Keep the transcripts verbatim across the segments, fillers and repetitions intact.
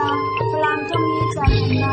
ฝรั่งจงมีจานนา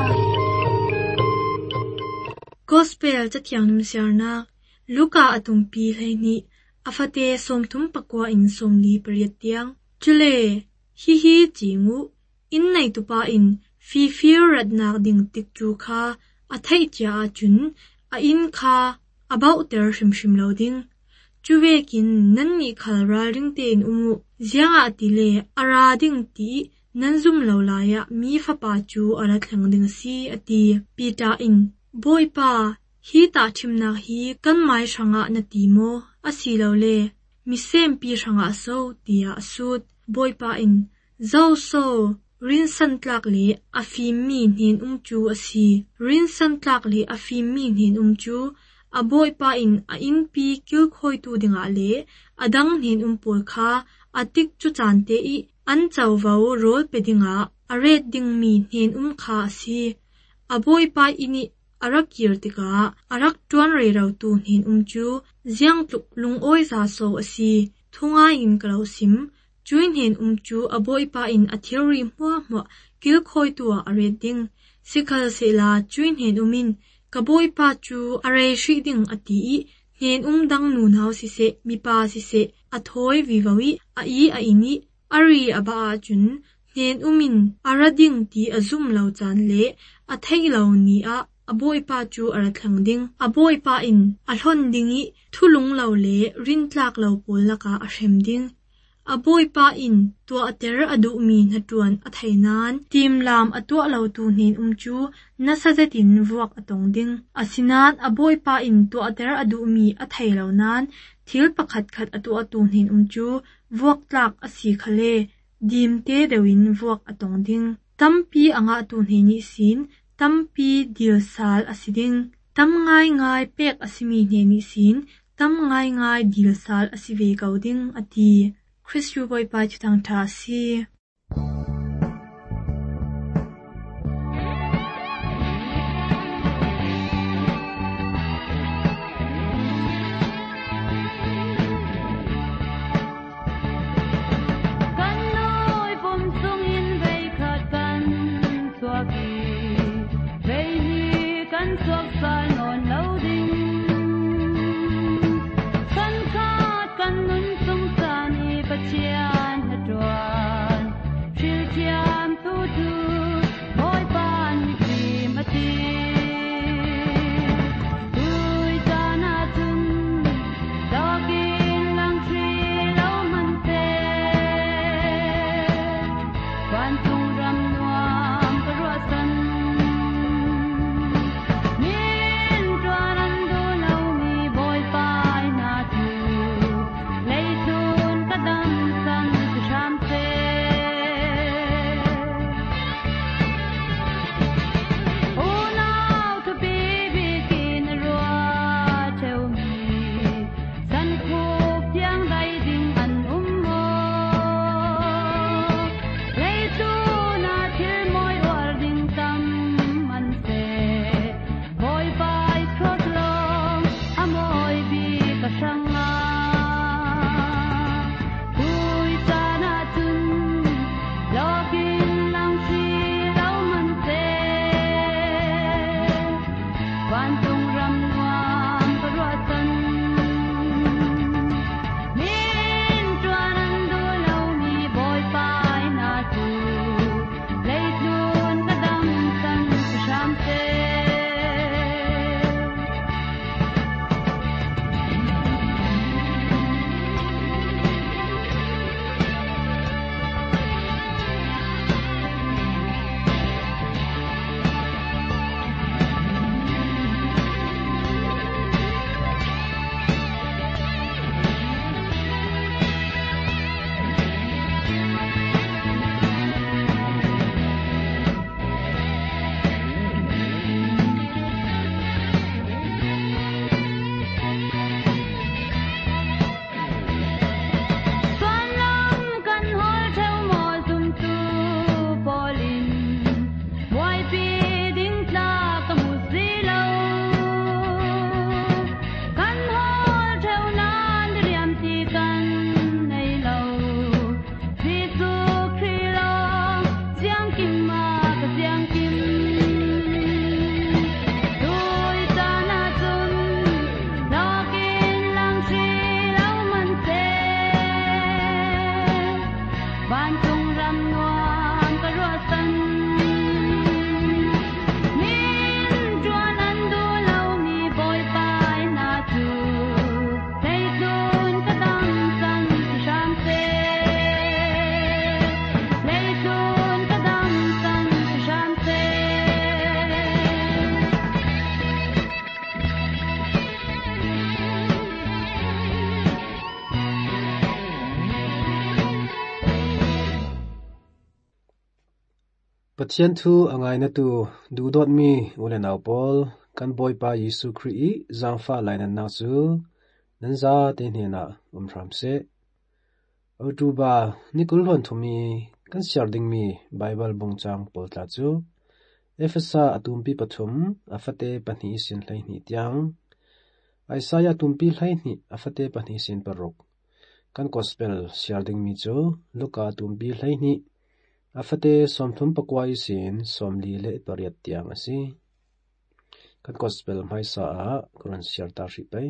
Gospel จะเที่ยงนิมเสียนักลูกาอตุมปีเลยนี่อาฟาเตสมทุมปกวาอินสมลีปริยเตียงจุเลฮิฮิจิงูอินในตุปาอินฟีฟีรัดนักดิ่งติกจูคาอาไทจีอาจุนอาอินคาอาบ่าวเตอร์ชิมชิมลาวดิ่งจูเวกินนันนี่คาราริงเตนอุมุเสียงอาติเลอาราดิ่งตีนันซุมลาวลายะมีฟะปาจูอารัดหลังดิ่งซีอตีปีตาอินบอยปาฮีตาชิมนักฮีกันไม้ช่างอานาตีโมอาศิลาวเลมิเซมปีช่างอาโซตีอาสุดบอยปาอินเจ้าโซรินสันตลักเลอาฟิมีเห็นอุมจูอาซีรินสันตลักเลอาฟิมีเห็นอุมจูอาบอยปาอินอาอินปีคิลคอยตูดิงอาเลอาดังเห็นอุมปวลคาอาติกจุจานเตอีอันเจ้าวาวโรลเปดิงอาอาเรดดิงมีเห็นอุมคาซีอาบอยปาอินิอารักเกียรติกาอารักจวนเรเราตูเห็นอุมจูเจียงตุกลุงโอยซาโซอาซีทุงอาอินกลาวซิมจุยเห็นอุมจูอาบอยปาอินอาเทอรีมัวมัวกิลคอยตัวอาเรดดิงสิคาเซลาจุยเห็นอุมินกบอยปาจูอาเรชิดิงอตีเห็นอุมดังนูนาวสิเซมีปาสิเซอาทอยวิวาวิอาอีอาอินิอารีอาบาอาจุนเห็นอุมินอาราดิงตีอาซุมลาวจานเลอาไทยลาวนีอาอาบอยปาจูอารัดหลังดิงอาบอยปาอินอาหลอนดิงิทุลุงลาวเลรินตลากลาวปลละกาอาเชมดิงอาบอยปาอินตัวอเตระอดูมีนจวนอไทยนานทีมลามอตัวลาวตูเห็นอุมจูนัสเซตินวกอตงดิงอาสินานอาบอยปาอินตัวอเตระอดูมีอไทยลาวนานทิลประคัดขัดอตัวตูเห็นอุมจูวกตลากอสีคเลดีมเตเดวินวกอตงดิงตัมปีอ่างอตูเห็นนิสินตัมปีดิลซาลอสิดิงตัมง่ายง่ายเป็กอสิมีเนนิสินตัมง่ายง่ายดิลซาลอสิเวกาวดิงอตีคริสยูบอยปาจุตังทาซีกันนุนสงสารปัจจานหดวน Pathian thu angai na tu du dot mi ulen au pol kan boy pa Yesu Christ zangfa lainan na chu nan za te ne na umram se otu ba nikul hon thumi kan siar ding mi Bible bungchang pol tla chu Efesa atumpi pathum afate pani sin hlai ni tiang Isaiah tumpi hlai ni afate pani sin paruk kan gospel siar ding mi chu Luka tumpi hlai ni afate somthum pakwai sin somli le pariat tiang asi kan gospel mai sa a kuran siar ta ri pai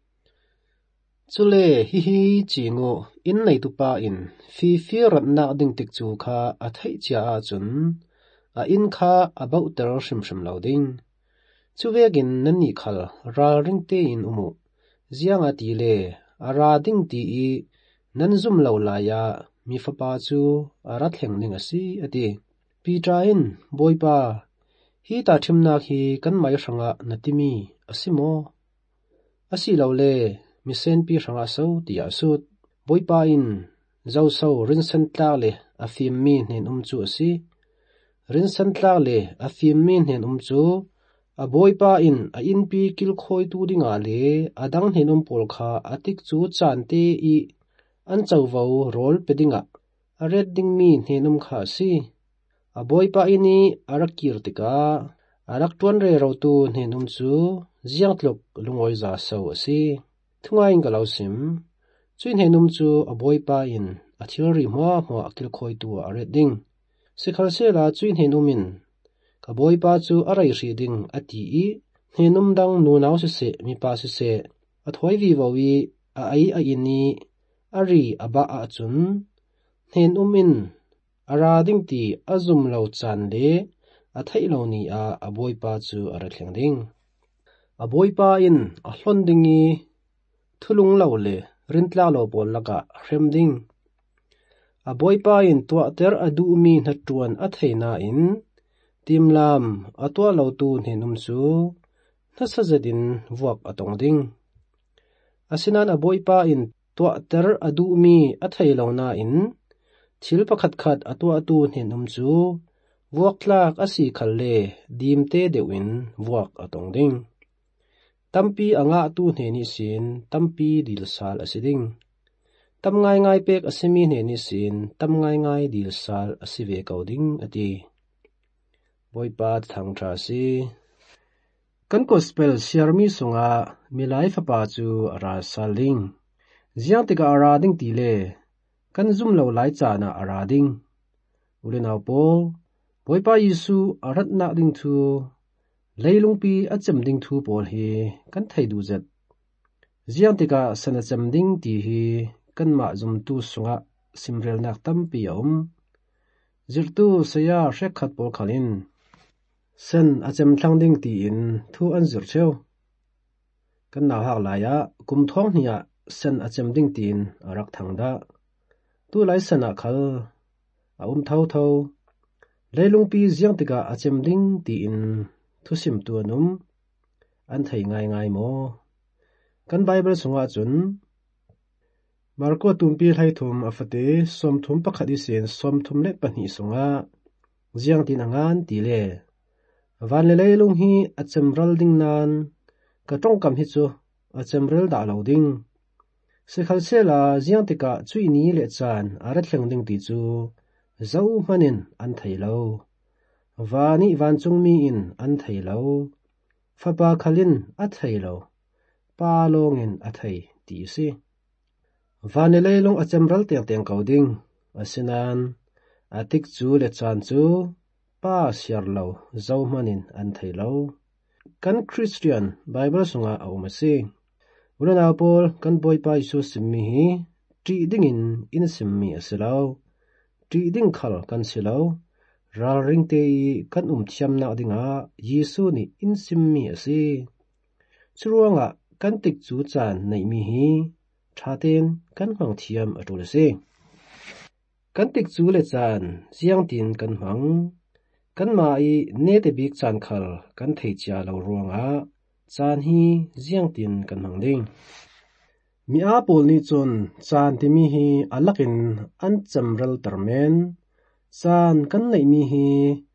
chule hi hi chingo in nei tu pa in fi fi rat na ding tik chu kha a thai chia a chun a in kha about ter shim shim loading chuwegin nani khal ral ring te in umu ziang ati le ara ding ti i nan zum lo la ya mi fa pa chu ara thleng ning asi ati Peter in boy pa hi ta thimna khi kan mai ranga natimi asimo asi lo le mi sen pi ranga so ti asut boy pa in zau so rin san tla le a fim mi nen um chu asi rin san tla le a fim mi nen um chu a boy pa in a in pi kil khoi tu dinga le adang nen um pol kha atik chu chan te i an chau vo rol pedinga a red ding mi nen um kha si a boy pa ini arakir tika arak tuan re ro tu nen um chu ziang tlok lungoi za so asi thungai ngalau sim chuin nen um chu a boy pa in a thil ri hma hma kil khoi tu a red ding sikhal se la chuin nen umin ka boy pa chu arai ri ding ati i nen um dang nu nau se se mi pa se se a thoi vi vo wi a ai a ini ari aba a chun nen umin ara ding ti azum lo chan le a thai lo ni a a boy pa chu ara thleng ding a boy pa in a hlon ding i thulung lo le rintla lo bol laka hrem ding a boy pa in tua ter adu mi na tuan a theina in timlam atwa lo tu hnenum chu na sajadin vuak atong ding asinan a boy pa in tua ter adu mi a thailo na in thil pakhat khat atwa tu hnenum chu vuak tlak asi khalle dimte deuin vuak atong ding tampi anga tu hneni sin tampi dil sal asiding tam ngai ngai pek asimi hneni sin tam ngai ngai dil sal asive kauding ati boy pa thang tra si kan gospel siarmi sunga milai fa pa chu ara saling ziang tika ara ding ti le kan zum lo lai cha na ara ding ulenaw pol boy pa Yesu arat na ding thu leilung pi achem ding thu pol hi kan thai du zat ziang tika sana chem ding ti hi kan ma zum tu sunga simrel nak tam pi om zirtu saya shekhat pol khalin sen achem thlang ding ti in thu an zir cheu kan na hak la ya kum thong hnia sen achem ding tin arak thangda tu lai sana khal a um thau thau leilung pi ziang tika achem ding ti in thu sim tu anum an thai ngai ngai mo kan bible sunga chun marko tumpi hlai thum afate som thum pakhadi sen som thum le pani sunga ziang tin angan ti le van le leilung hi achem ral ding nan ka tong kam hi chu achem rel da lo ding sikhal sela ziang tika chui ni le chan ara thleng ding ti chu zau manin an thai lo vani van chung mi in an thai lo fapa khalin a thai lo pa long in a thai ti si van le leilung achem ral teng teng kauding asinan atik chu le chan chu pa siar lo zau manin an thai lo kan Christian Bible sunga awmasi ulana pol kan boy pa Yesu simmi hi tri ding in in simmi asilo tri ding khal kan silo ral ring te kan um thiam na dinga Yesu ni in simmi asi churuanga kan tik chu chan nei mi hi thaten kan hmang thiam atul se kan tik chu le chan ziang tin kan hmang kan mai ne te bik chan khal kan thei cha lo ruanga chan hi ziang tin kan hmang ding mi a pol ni chon chan ti mi hi alakin an chamral tarmen chan kan nei mi hi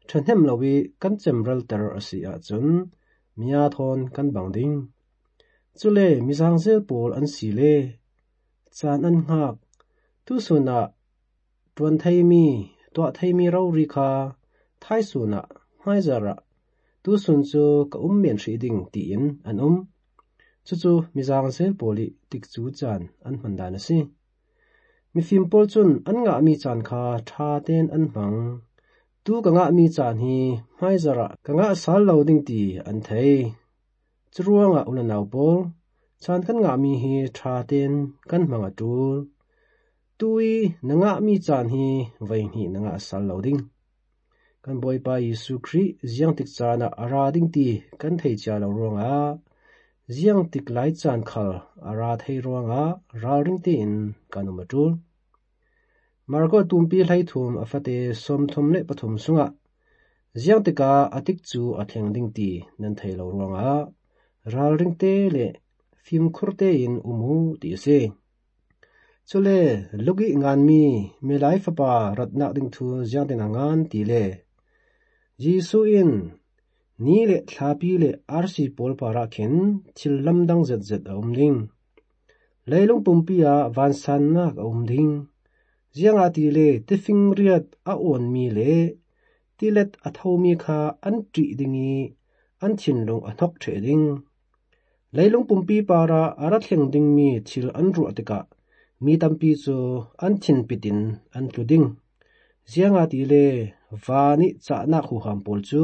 thanem lawi kan chemral ter asi a chun mia thon kan bang ding chule misang sel pol an si le chan an ngak tu suna tuan thai mi to thai mi ro ri kha thai suna mai zara tu sun chu ka um men thri ding ti in an um chu chu misang sel poli tik chu chan an hman dan si mi fim pol chun an nga mi chan kha tha ten an hmang tu ka nga mi chan hi mai zara ka nga sal lo ding ti an thei churuanga ulanaw pol chan kan nga mi hi tha ten kan hmanga tul tui nanga mi chan hi vai hi nanga sal lo ding kan boy pa Yesu Christ ziang tik chana ara ding ti kan thei cha lo ronga ziang tik lai chan khal ara thei ronga ral ring ti in kanuma tul marko tumpi hlai thum afate som thum le pathum sunga ziang tika atik chu atheng ding ti nan thei lo ronga ral ring te le phim khurte in umu ti se chule lugi ngan mi me lai fa pa ratna ding thu ziang ten ngan ti le Jesu in ni le thlapi le arsi pol para khen thil lamdang zet zet om ding leilung pumpi a van san nak om ding ziang ati le tifing riat a on mi le tilet a thomi kha an tri dingi an thin long a thok the ding leilung pumpi para ara thleng ding mi thil an ru atika mi tampi chu an thin pitin an tluding ziang ati le vani cha na khu ham pol chu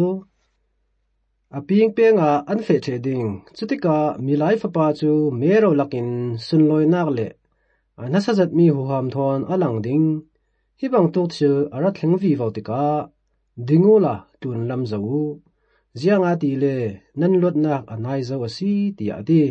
aping penga an fe the ding chutika milai fa pa chu mero lakin sunloi nak le anasa zat mi hu ham thon alang ding hi bang tok thil ara thleng vi vautika dingula tun lam zau ziang ati le nan lot nak anai zo asi ti ati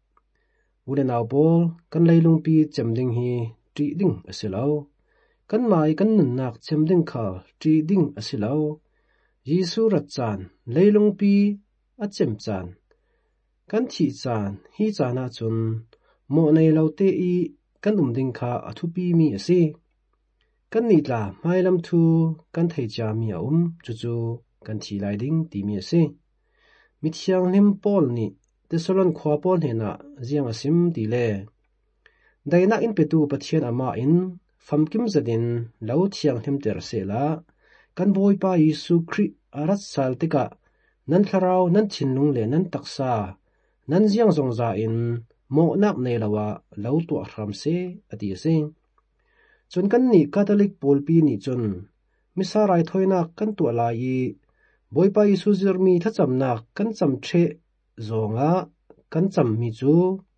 ulenaw pol kan leilung pi chemding hi tri ding asilo kan mai kan nun nak chemding kha tri ding asilo Yesu rat chan leilung pi a chem chan kan thi chan hi chana chun mo nei lo te i kan um ding kha athu pi mi ase kan ni tla mai lam thu kan thei cha mi a um chu chu kan thi lai ding ti mi ase mi thiang lim pol ni te solon khwa pol he na ziang asim ti le daina in petu pathian ama in famkim zadin lo thiang hlim ter se la kan boy pa Yesu Christ arat sal tika nan tharau nan thinlung le nan taksa nan ziang zong za in mo nak nei lawa lo tu ram se ati se chun kan ni catholic polpi ni chun misarai thoina kan tu la yi boy pa Yesu zirmi thacham nak kan cham the zonga kan cham mi chu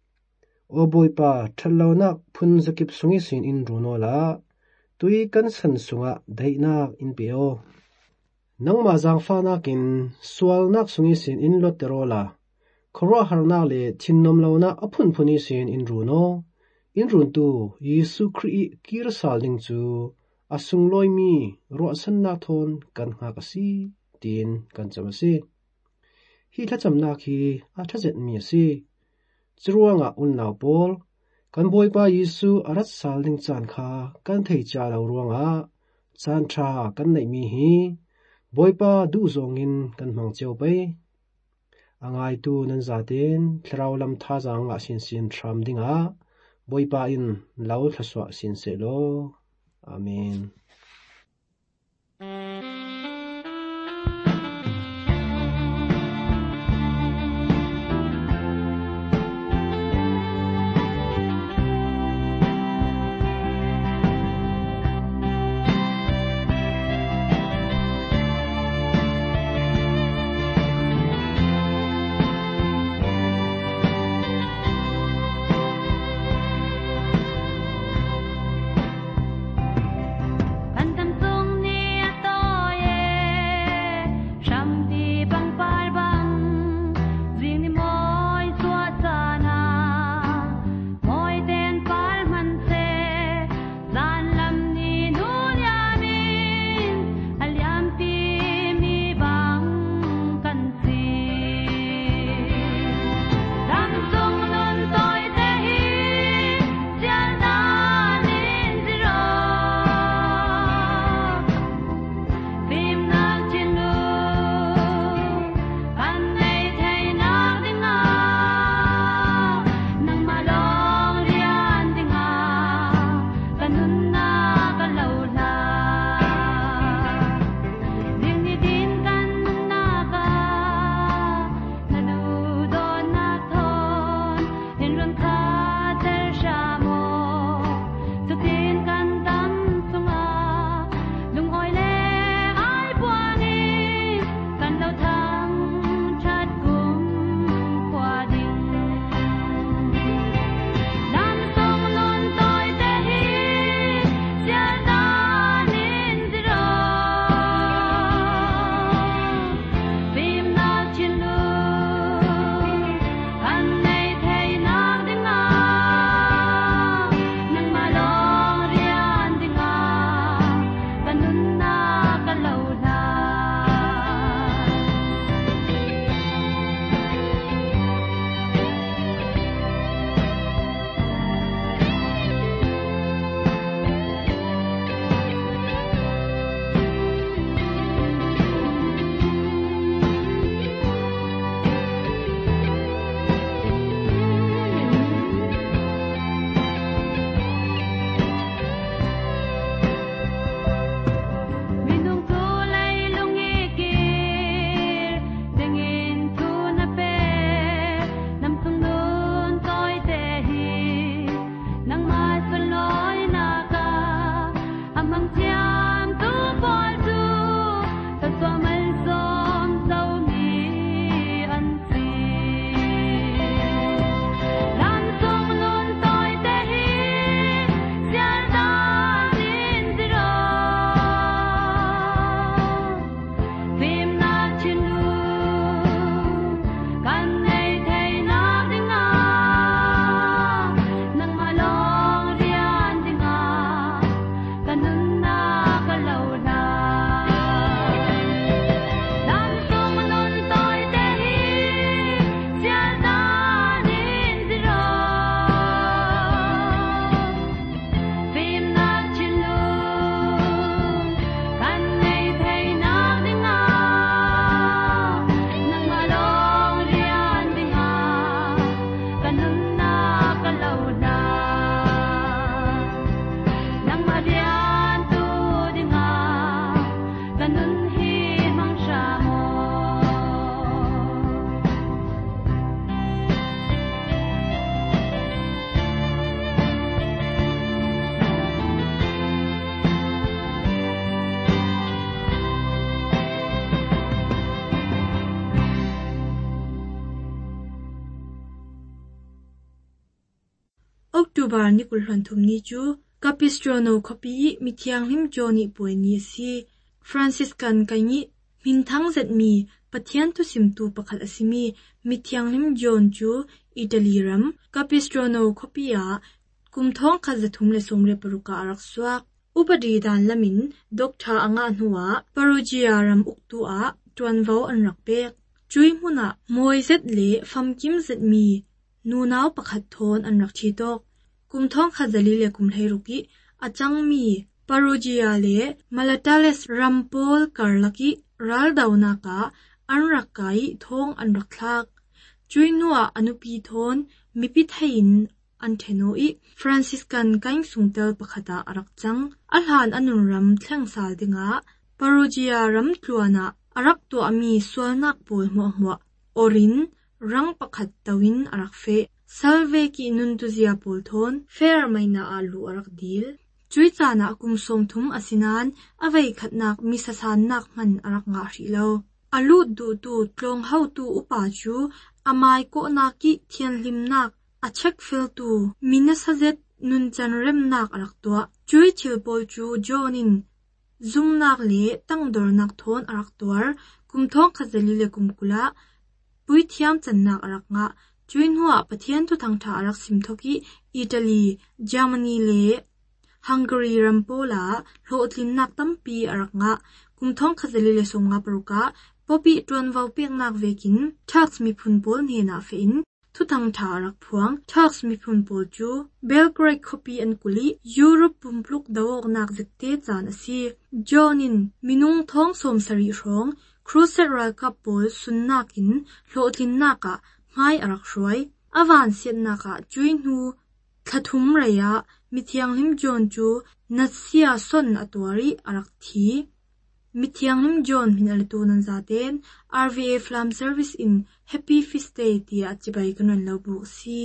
o boy pa thallo nak phun zakip sungi sin in runola tui kan san sunga dainak in peo nang ma jang fa nakin sual nak sungi sin in loterola khoro harna le thinnom lona aphun phuni sin in runo in run tu Yesu Christ kir saling chu asung loi mi ro san na thon kan ha ka si tin kan chama si hi thacham na khi a thazet mi si churuanga unnaw pol kan boy pa Yesu arat saling chan kha kan thei cha lo ruanga chan tha kan nei mi hi boy pa du zongin kan mang cheu pai angai tu nan zaten thrau lam tha jang a sin sin thram dinga boy pa in lau thaswa sin se lo amen October ni kulhon thum ni chu Capistrano copy mi thiang lim Johnny poini si Franciscan kaini min thang zet mi pathian tu sim tu pakhal asimi mi thiang lim John chu Italy ram Capistrano copy a kum thong khazathum le somre paruka arak swak upadi dan lamin doctor anga hnuwa Perugia ram uktu a tuanvo anrak pek chui hmuna moizet le famkim zet mi nunaw pakhat thon anrak thi tok kum thong khazali le kum hleiruki achang mi Perugia le Malatales rampol karlaki raldauna ka anrak kai thong anrak thlak chui nuwa anupi thon mipi thain Antenoi Franciscan kaing sungtel pakhata arak chang alhan anun ram thleng sal dinga Perugia ram tluana arak to ami sualnak pol mo mo orin rang pakhat tawin arak fe salve ki nuntuzia pol thon fair maina alu arak dil chui chana kum som thum asinan avei khatnak misasan nak man arak nga rilo alu du tu tlong hau tu upa chu amai ko na ki thian lim nak a check fill tu minasazet nun chan rem nak arak to chui chil pol chu jonin zum nak le tang dor nak thon arak toar kum thong khazali le kum kula pui thiam chan nak arak nga chui nuwa pathian tu thang tha arak sim thoki Italy Germany le Hungary rampola hlotlin nak tampi arak nga kum thong khazali le som nga paruka popi tuan vau pek nak vekin tax mi phun pol ne na fein thu thang tha arak phuang tax mi phun pol chu Belgrade copy an kuli Europe pumpluk dawok nak zekte chan asi jonin minung thong som sari rong Crusade World Cup pol sunnakin hlotlin naka ngai arak roi avan siat naka chui nu thathum raya mithiang lim John chu natsia son atwari arak thi mithiang lim John min altu nan zaten R V A Flam Service in Happy Feast Day tia chibai kanon lobu si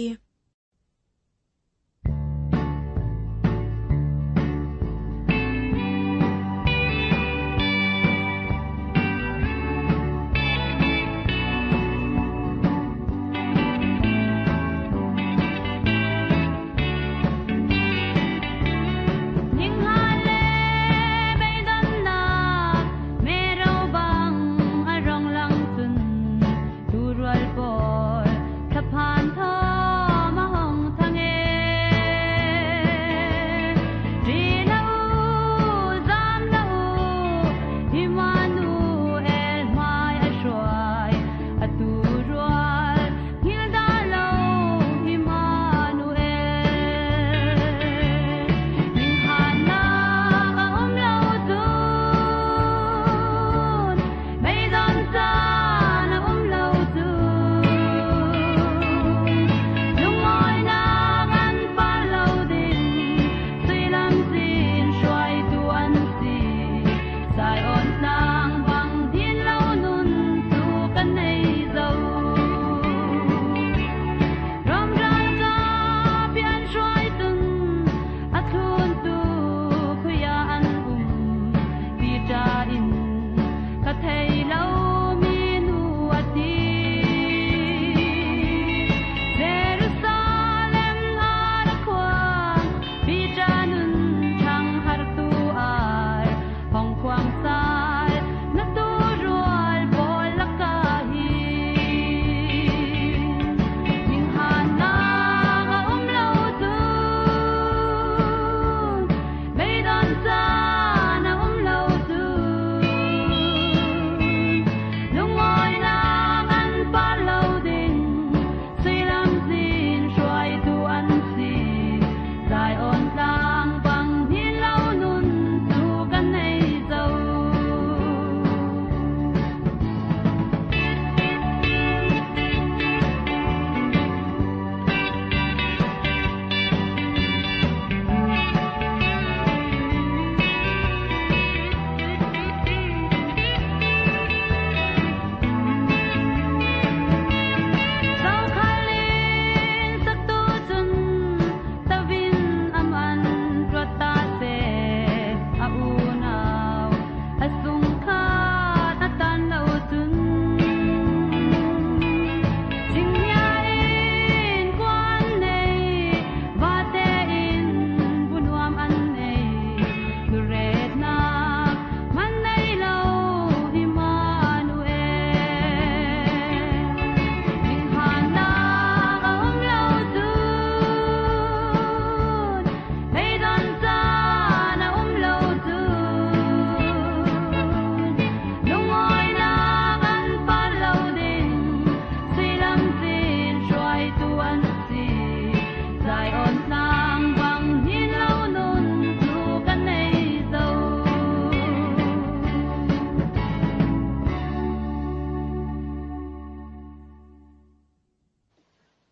Pan tho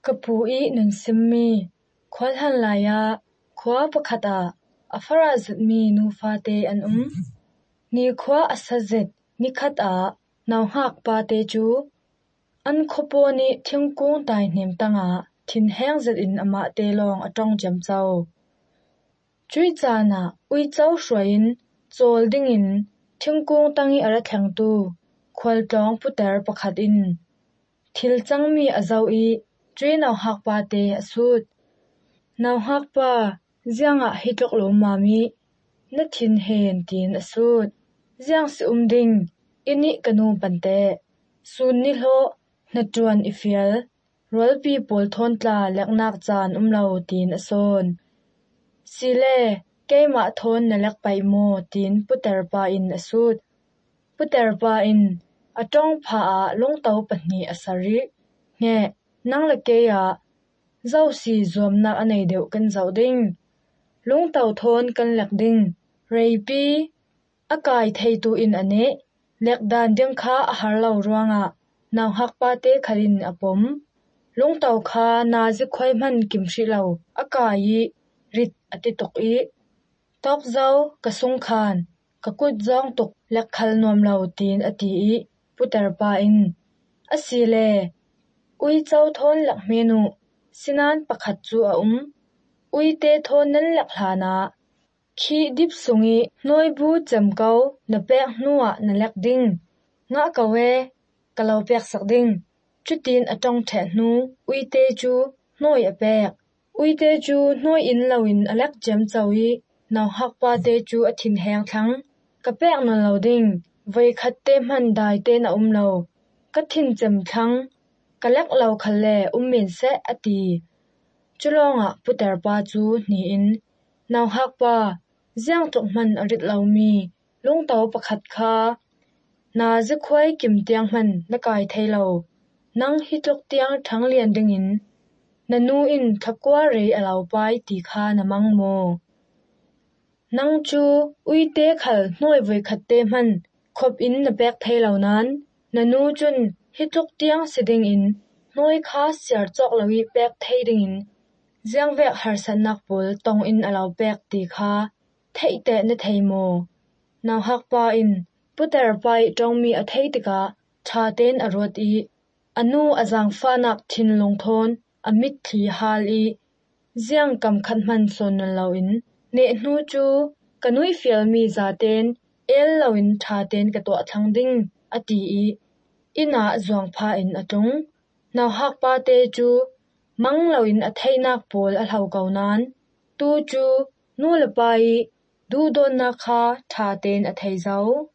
kapu i nun simmi khwal han laya khwa pakhata afara zutmi nu fate an um ni khwa asazet ni khata naw hak pa te chu an khopo ni thingkung tai hnem tanga thin heng zet in ama te long atong jam chau chui chana ui chau hruain chol ding in thingkung tangi ara thlang tu khwal tong puter pakhat in thil changmi azau i chui naw hak pa te asut naw hak pa zianga hitlok lo mami na thin hen tin asut ziang si umding ini kanu pante sun ni hlo na tuan ifial rolpi pol thon tla leknak chan umlo tin ason sile keima thon na lek pai mo tin puter pa in asut puter pa in atong pha a longtau pahni asari nge nangla ke ya zau si zom nak anei deuh kan zau ding longtau thon kan lek ding reipi akai theitu in ane lek dan ding kha a har lo ruanga naw hak pa te khalin apom longtau kha na zi khoi man kimhri lo akai rit ati tok i tok zau kasung khan kakut zong tok lek khal nom lo tin ati i puter pa in asile ui chau thon lak menu sinan pakhat chu a um ui te thon nan lak hlana khi dip sungi noi bu chamkau na pek hnuwa na lek ding nga kawe kalau pek sak ding chutin atong the hnu ui te chu noi a pek ui te chu noi in lawin alek jam chawi naw hak pa te chu a thin heng thlang ka pek na lo ding voi khat te man dai te na um lo ka thin chem thlang ka lek lo khalle um min se ati chulonga puter pa chu ni in naw hak pa ziang tok man arit lo mi longtau pakhat kha na zi khwai kim tiang man na kai thailo nang hitlok tiang thang lian ding in nanu in thakwa rei alo pai ti kha na mang mo nang chu uite khal noi voi khatte man khop in na pek thailo nan nanu chun hitlok tiang siding in noi kha siar chok lawi pek theiding in ziang vek har sanak pul tong in alo pek ti kha theite na theimo naw hak pa in puter pai tongmi a theitika tha ten arot i anu azang fanak thin long thon amit thli hal i ziang kam khat man son lo in ne hnu chu kanui fial mi za ten el lo in tha ten ka to thang ding ati i ina zuang pha in atung naw hak pa te chu mang lo in a thainak pol a hlau kau nan tu chu nu la pai du don na kha tha ten a thei zau